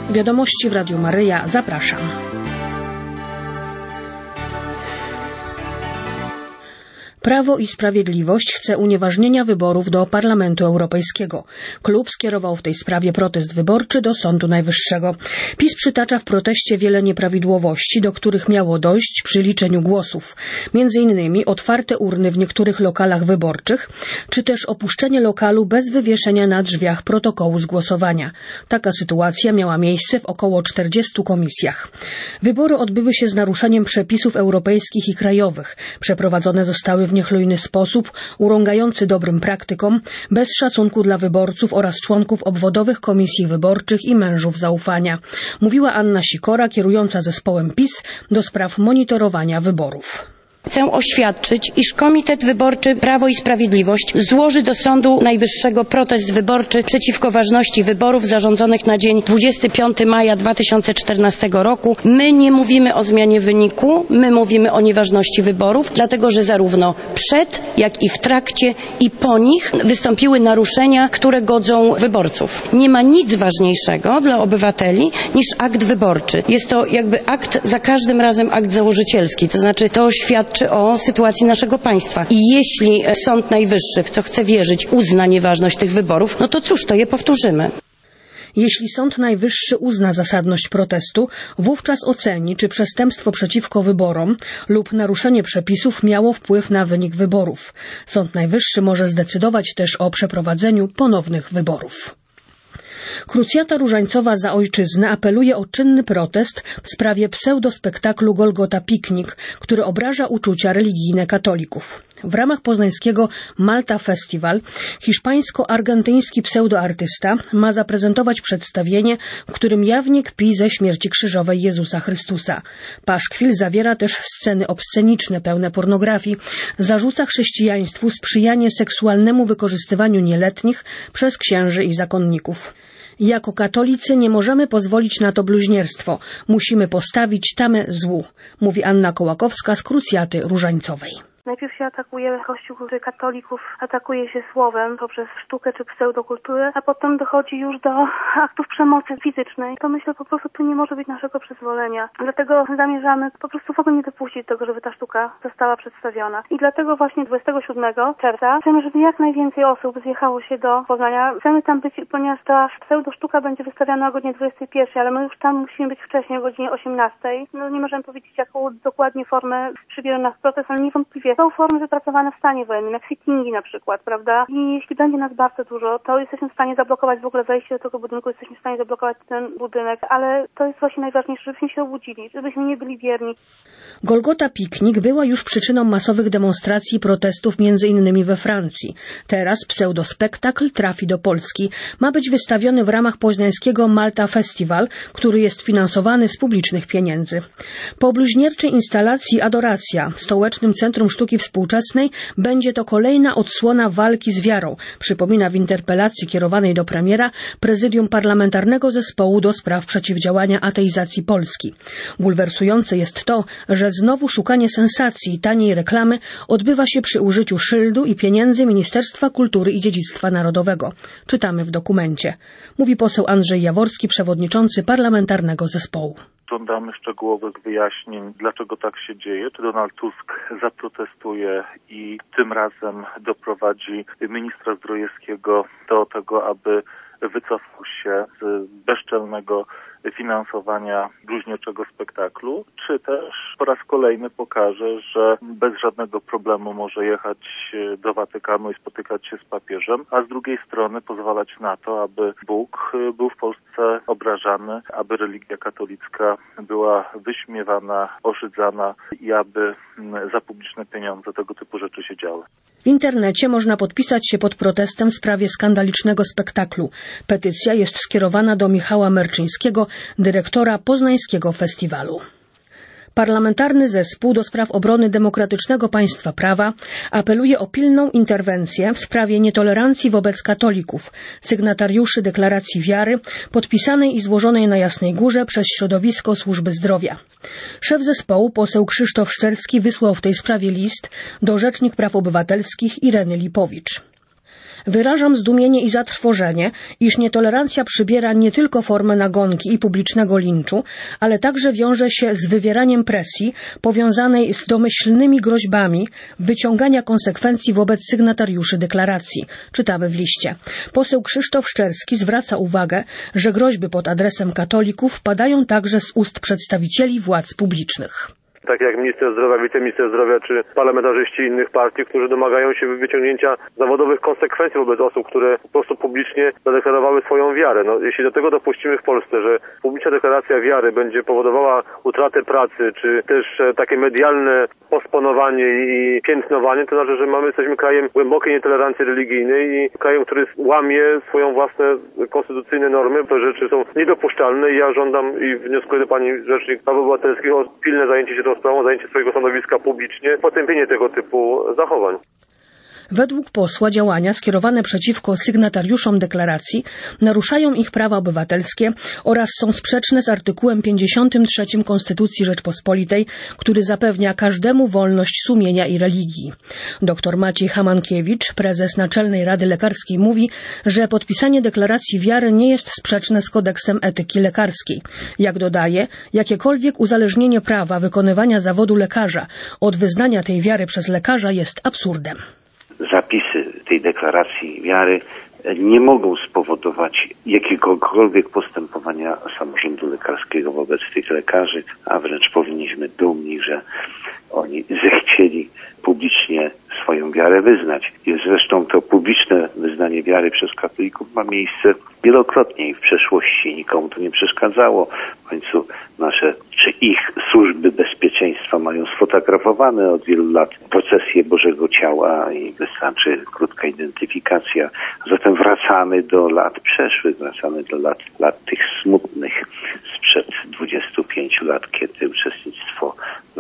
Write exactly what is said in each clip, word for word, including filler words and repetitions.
Wiadomości w Radiu Maryja. Zapraszam. Prawo i Sprawiedliwość chce unieważnienia wyborów do Parlamentu Europejskiego. Klub skierował w tej sprawie protest wyborczy do Sądu Najwyższego. PiS przytacza w proteście wiele nieprawidłowości, do których miało dojść przy liczeniu głosów. Między innymi otwarte urny w niektórych lokalach wyborczych, czy też opuszczenie lokalu bez wywieszenia na drzwiach protokołu z głosowania. Taka sytuacja miała miejsce w około czterdziestu komisjach. Wybory odbyły się z naruszeniem przepisów europejskich i krajowych. Przeprowadzone zostały w niechlujny sposób, urągający dobrym praktykom, bez szacunku dla wyborców oraz członków obwodowych komisji wyborczych i mężów zaufania. Mówiła Anna Sikora, kierująca zespołem PiS do spraw monitorowania wyborów. Chcę oświadczyć, iż Komitet Wyborczy Prawo i Sprawiedliwość złoży do Sądu Najwyższego protest wyborczy przeciwko ważności wyborów zarządzonych na dzień dwudziestego piątego maja dwa tysiące czternastego roku. My nie mówimy o zmianie wyniku, my mówimy o nieważności wyborów, dlatego że zarówno przed, jak i w trakcie i po nich wystąpiły naruszenia, które godzą wyborców. Nie ma nic ważniejszego dla obywateli niż akt wyborczy. Jest to jakby akt, za każdym razem akt założycielski, to znaczy to świadczy o sytuacji naszego państwa. I jeśli Sąd Najwyższy, w co chcę wierzyć, uzna nieważność tych wyborów, no to cóż, to je powtórzymy. Jeśli Sąd Najwyższy uzna zasadność protestu, wówczas oceni, czy przestępstwo przeciwko wyborom lub naruszenie przepisów miało wpływ na wynik wyborów. Sąd Najwyższy może zdecydować też o przeprowadzeniu ponownych wyborów. Krucjata Różańcowa za ojczyznę apeluje o czynny protest w sprawie pseudospektaklu Golgota Piknik, który obraża uczucia religijne katolików. W ramach poznańskiego Malta Festival hiszpańsko-argentyński pseudoartysta ma zaprezentować przedstawienie, w którym jawnie kpi ze śmierci krzyżowej Jezusa Chrystusa. Paszkwil zawiera też sceny obsceniczne pełne pornografii, zarzuca chrześcijaństwu sprzyjanie seksualnemu wykorzystywaniu nieletnich przez księży i zakonników. Jako katolicy nie możemy pozwolić na to bluźnierstwo. Musimy postawić tamę złu, mówi Anna Kołakowska z Krucjaty Różańcowej. Najpierw się atakuje Kościół katolików, atakuje się słowem poprzez sztukę czy pseudokulturę, a potem dochodzi już do aktów przemocy fizycznej. To myślę po prostu tu nie może być naszego przyzwolenia. Dlatego zamierzamy po prostu w ogóle nie dopuścić tego, żeby ta sztuka została przedstawiona. I dlatego właśnie dwudziestego siódmego czerwca chcemy, żeby jak najwięcej osób zjechało się do Poznania. Chcemy tam być, ponieważ ta pseudosztuka będzie wystawiana o godzinie dwudziestej pierwszej, ale my już tam musimy być wcześniej, o godzinie osiemnastej. No nie możemy powiedzieć, jaką dokładnie formę przybiera nas protest, ale niewątpliwie są formy wypracowane w stanie wojennym, jak sittingi na przykład, prawda? I jeśli będzie nas bardzo dużo, to jesteśmy w stanie zablokować w ogóle wejście do tego budynku, jesteśmy w stanie zablokować ten budynek, ale to jest właśnie najważniejsze, żebyśmy się obudzili, żebyśmy nie byli bierni. Golgota Piknik była już przyczyną masowych demonstracji i protestów między innymi we Francji. Teraz pseudospektakl trafi do Polski. Ma być wystawiony w ramach poznańskiego Malta Festival, który jest finansowany z publicznych pieniędzy. Po bluźnierczej instalacji Adoracja w Stołecznym Centrum Sztuki Współczesnej będzie to kolejna odsłona walki z wiarą, przypomina w interpelacji kierowanej do premiera Prezydium Parlamentarnego Zespołu do Spraw Przeciwdziałania Ateizacji Polski. Bulwersujące jest to, że znowu szukanie sensacji i taniej reklamy odbywa się przy użyciu szyldu i pieniędzy Ministerstwa Kultury i Dziedzictwa Narodowego. Czytamy w dokumencie. Mówi poseł Andrzej Jaworski, przewodniczący Parlamentarnego Zespołu. Żądamy szczegółowych wyjaśnień, dlaczego tak się dzieje. Czy Donald Tusk zaprotestuje i tym razem doprowadzi ministra Zdrojewskiego do tego, aby wycofał się z bezczelnego finansowania bluźnierczego spektaklu, czy też po raz kolejny pokaże, że bez żadnego problemu może jechać do Watykanu i spotykać się z papieżem, a z drugiej strony pozwalać na to, aby Bóg był w Polsce obrażany, aby religia katolicka była wyśmiewana, oszydzana i aby za publiczne pieniądze tego typu rzeczy się działy. W internecie można podpisać się pod protestem w sprawie skandalicznego spektaklu. Petycja jest skierowana do Michała Merczyńskiego, dyrektora Poznańskiego Festiwalu. Parlamentarny Zespół do Spraw Obrony Demokratycznego Państwa Prawa apeluje o pilną interwencję w sprawie nietolerancji wobec katolików, sygnatariuszy deklaracji wiary podpisanej i złożonej na Jasnej Górze przez środowisko służby zdrowia. Szef zespołu, poseł Krzysztof Szczerski, wysłał w tej sprawie list do Rzecznik Praw Obywatelskich Ireny Lipowicz. Wyrażam zdumienie i zatrwożenie, iż nietolerancja przybiera nie tylko formę nagonki i publicznego linczu, ale także wiąże się z wywieraniem presji powiązanej z domyślnymi groźbami wyciągania konsekwencji wobec sygnatariuszy deklaracji. Czytamy w liście. Poseł Krzysztof Szczerski zwraca uwagę, że groźby pod adresem katolików padają także z ust przedstawicieli władz publicznych. Tak jak minister zdrowia, wiceminister zdrowia czy parlamentarzyści innych partii, którzy domagają się wyciągnięcia zawodowych konsekwencji wobec osób, które po prostu publicznie zadeklarowały swoją wiarę. No, jeśli do tego dopuścimy w Polsce, że publiczna deklaracja wiary będzie powodowała utratę pracy, czy też takie medialne posponowanie i piętnowanie, to znaczy, że mamy, jesteśmy krajem głębokiej nietolerancji religijnej i krajem, który łamie swoją własne konstytucyjne normy. Te rzeczy są niedopuszczalne i ja żądam i wnioskuję do pani rzecznik praw obywatelskich o pilne zajęcie się tą sprawą, zajęcie swojego stanowiska publicznie, potępienie tego typu zachowań. Według posła działania skierowane przeciwko sygnatariuszom deklaracji naruszają ich prawa obywatelskie oraz są sprzeczne z artykułem pięćdziesiątym trzecim Konstytucji Rzeczpospolitej, który zapewnia każdemu wolność sumienia i religii. Dr Maciej Hamankiewicz, prezes Naczelnej Rady Lekarskiej, mówi, że podpisanie deklaracji wiary nie jest sprzeczne z kodeksem etyki lekarskiej. Jak dodaje, jakiekolwiek uzależnienie prawa wykonywania zawodu lekarza od wyznania tej wiary przez lekarza jest absurdem. Zapisy tej deklaracji wiary nie mogą spowodować jakiegokolwiek postępowania samorządu lekarskiego wobec tych lekarzy, a wręcz powinniśmy dumni, że oni zechcieli publicznie swoją wiarę wyznać. I zresztą to publiczne wyznanie wiary przez katolików ma miejsce wielokrotnie i w przeszłości nikomu to nie przeszkadzało. W końcu nasze, czy ich służby bezpieczeństwa mają sfotografowane od wielu lat procesję Bożego Ciała i wystarczy krótka identyfikacja. Zatem wracamy do lat przeszłych, wracamy do lat, lat tych smutnych sprzed dwudziestu pięciu lat, kiedy uczestnictwo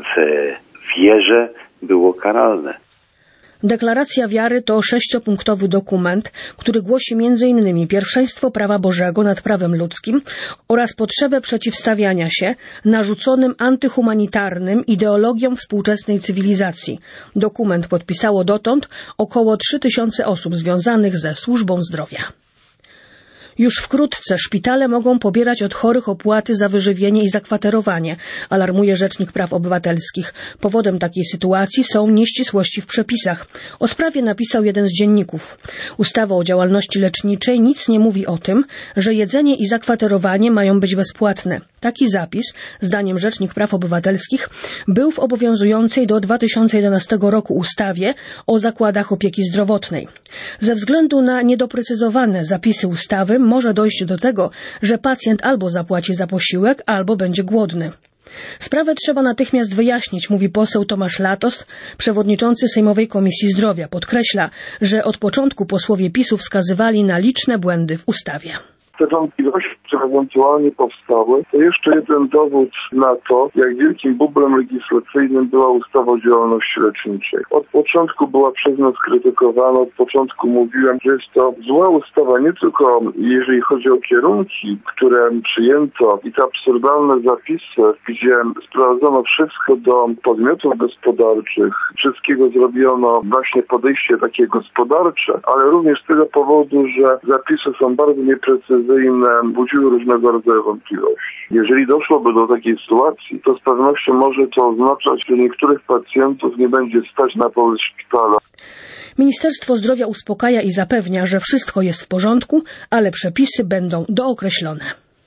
w wierze było karalne. Deklaracja wiary to sześciopunktowy dokument, który głosi między innymi pierwszeństwo prawa Bożego nad prawem ludzkim oraz potrzebę przeciwstawiania się narzuconym antyhumanitarnym ideologiom współczesnej cywilizacji. Dokument podpisało dotąd około trzy tysiące osób związanych ze służbą zdrowia. Już wkrótce szpitale mogą pobierać od chorych opłaty za wyżywienie i zakwaterowanie, alarmuje Rzecznik Praw Obywatelskich. Powodem takiej sytuacji są nieścisłości w przepisach. O sprawie napisał jeden z dzienników. Ustawa o działalności leczniczej nic nie mówi o tym, że jedzenie i zakwaterowanie mają być bezpłatne. Taki zapis, zdaniem Rzecznik Praw Obywatelskich, był w obowiązującej do dwa tysiące jedenastego roku ustawie o zakładach opieki zdrowotnej. Ze względu na niedoprecyzowane zapisy ustawy może dojść do tego, że pacjent albo zapłaci za posiłek, albo będzie głodny. Sprawę trzeba natychmiast wyjaśnić, mówi poseł Tomasz Latos, przewodniczący Sejmowej Komisji Zdrowia. Podkreśla, że od początku posłowie PiS-u wskazywali na liczne błędy w ustawie. Te wątpliwości, które ewentualnie powstały, to jeszcze jeden dowód na to, jak wielkim bublem legislacyjnym była ustawa o działalności leczniczej. Od początku była przez nas krytykowana, od początku mówiłem, że jest to zła ustawa nie tylko jeżeli chodzi o kierunki, które przyjęto i te absurdalne zapisy, gdzie sprowadzono wszystko do podmiotów gospodarczych, wszystkiego zrobiono właśnie podejście takie gospodarcze, ale również z tego powodu, że zapisy są bardzo nieprecyzyjne, budziły różnego rodzaju wątpliwości. Jeżeli doszłoby do takiej sytuacji, to z pewnością może to oznaczać, że niektórych pacjentów nie będzie stać na powrót szpitala. Ministerstwo Zdrowia uspokaja i zapewnia, że wszystko jest w porządku, ale przepisy będą dookreślone.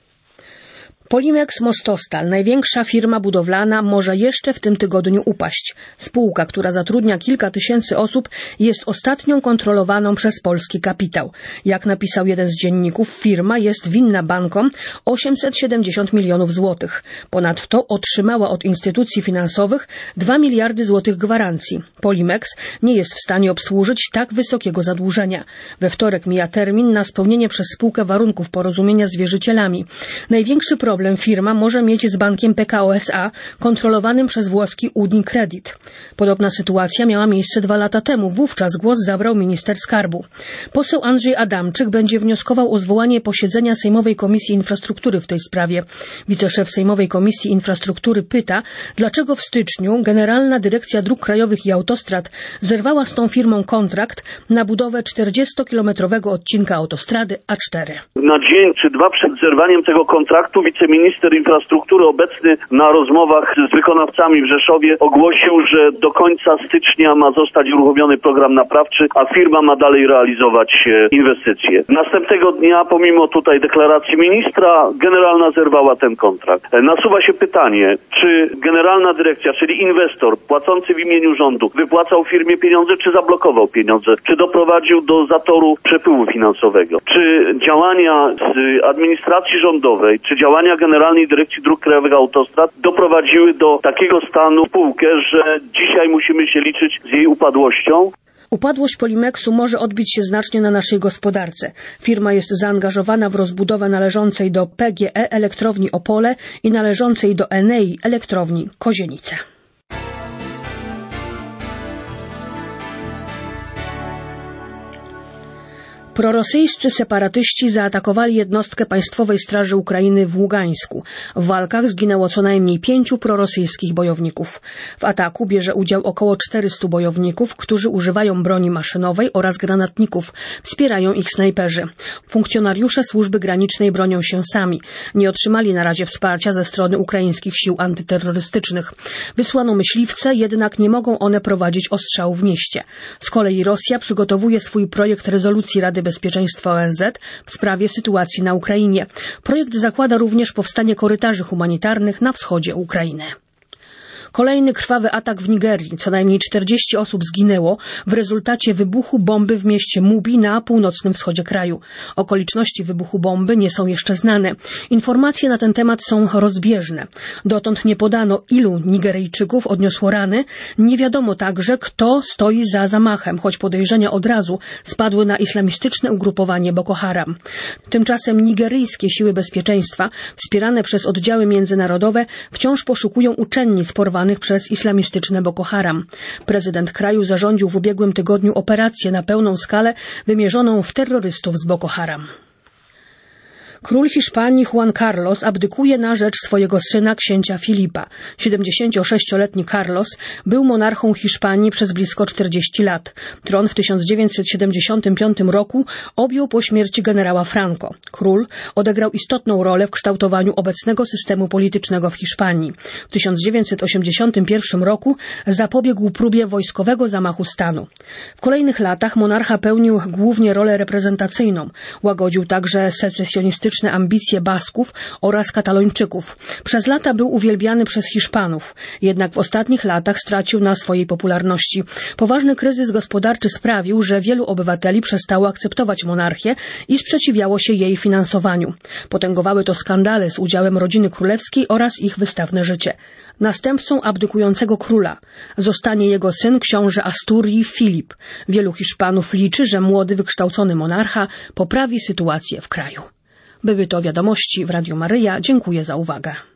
Polimex Mostostal, największa firma budowlana, może jeszcze w tym tygodniu upaść. Spółka, która zatrudnia kilka tysięcy osób, jest ostatnią kontrolowaną przez polski kapitał. Jak napisał jeden z dzienników, firma jest winna bankom osiemset siedemdziesiąt milionów złotych. Ponadto otrzymała od instytucji finansowych dwa miliardy złotych gwarancji. Polimex nie jest w stanie obsłużyć tak wysokiego zadłużenia. We wtorek mija termin na spełnienie przez spółkę warunków porozumienia z wierzycielami. Największy problem problem firma może mieć z bankiem P K O S A kontrolowanym przez włoski Unicredit. Podobna sytuacja miała miejsce dwa lata temu. Wówczas głos zabrał minister skarbu. Poseł Andrzej Adamczyk będzie wnioskował o zwołanie posiedzenia Sejmowej Komisji Infrastruktury w tej sprawie. Wiceszef Sejmowej Komisji Infrastruktury pyta, dlaczego w styczniu Generalna Dyrekcja Dróg Krajowych i Autostrad zerwała z tą firmą kontrakt na budowę czterdziestokilometrowego odcinka autostrady A cztery. Na dzień czy dwa przed zerwaniem tego kontraktu wiceminister infrastruktury obecny na rozmowach z wykonawcami w Rzeszowie ogłosił, że do końca stycznia ma zostać uruchomiony program naprawczy, a firma ma dalej realizować inwestycje. Następnego dnia, pomimo tutaj deklaracji ministra, generalna zerwała ten kontrakt. Nasuwa się pytanie, czy generalna dyrekcja, czyli inwestor płacący w imieniu rządu wypłacał firmie pieniądze, czy zablokował pieniądze, czy doprowadził do zatoru przepływu finansowego, czy działania z administracji rządowej, czy działania Generalnej Dyrekcji Dróg Krajowych i Autostrad doprowadziły do takiego stanu spółkę, że dzisiaj musimy się liczyć z jej upadłością. Upadłość Polimexu może odbić się znacznie na naszej gospodarce. Firma jest zaangażowana w rozbudowę należącej do P G E elektrowni Opole i należącej do Enei elektrowni Kozienice. Prorosyjscy separatyści zaatakowali jednostkę Państwowej Straży Ukrainy w Ługańsku. W walkach zginęło co najmniej pięciu prorosyjskich bojowników. W ataku bierze udział około czterystu bojowników, którzy używają broni maszynowej oraz granatników. Wspierają ich snajperzy. Funkcjonariusze służby granicznej bronią się sami. Nie otrzymali na razie wsparcia ze strony ukraińskich sił antyterrorystycznych. Wysłano myśliwce, jednak nie mogą one prowadzić ostrzału w mieście. Z kolei Rosja przygotowuje swój projekt rezolucji Rady Bezpieczeństwa O N Z w sprawie sytuacji na Ukrainie. Projekt zakłada również powstanie korytarzy humanitarnych na wschodzie Ukrainy. Kolejny krwawy atak w Nigerii. Co najmniej czterdzieści osób zginęło w rezultacie wybuchu bomby w mieście Mubi na północnym wschodzie kraju. Okoliczności wybuchu bomby nie są jeszcze znane. Informacje na ten temat są rozbieżne. Dotąd nie podano, ilu Nigeryjczyków odniosło rany. Nie wiadomo także, kto stoi za zamachem, choć podejrzenia od razu spadły na islamistyczne ugrupowanie Boko Haram. Tymczasem nigeryjskie siły bezpieczeństwa, wspierane przez oddziały międzynarodowe, wciąż poszukują uczennic porwanych przez islamistyczne Boko Haram. Prezydent kraju zarządził w ubiegłym tygodniu operację na pełną skalę wymierzoną w terrorystów z Boko Haram. Król Hiszpanii Juan Carlos abdykuje na rzecz swojego syna księcia Filipa. siedemdziesięciosześcioletni Carlos był monarchą Hiszpanii przez blisko czterdzieści lat. Tron w tysiąc dziewięćset siedemdziesiątym piątym roku objął po śmierci generała Franco. Król odegrał istotną rolę w kształtowaniu obecnego systemu politycznego w Hiszpanii. W tysiąc dziewięćset osiemdziesiątym pierwszym roku zapobiegł próbie wojskowego zamachu stanu. W kolejnych latach monarcha pełnił głównie rolę reprezentacyjną. Łagodził także secesjonistyczne ambicje Basków oraz Katalończyków. Przez lata był uwielbiany przez Hiszpanów, jednak w ostatnich latach stracił na swojej popularności. Poważny kryzys gospodarczy sprawił, że wielu obywateli przestało akceptować monarchię i sprzeciwiało się jej finansowaniu. Potęgowały to skandale z udziałem rodziny królewskiej oraz ich wystawne życie. Następcą abdykującego króla zostanie jego syn książę Asturii Filip. Wielu Hiszpanów liczy, że młody, wykształcony monarcha poprawi sytuację w kraju. Były to wiadomości w Radiu Maryja. Dziękuję za uwagę.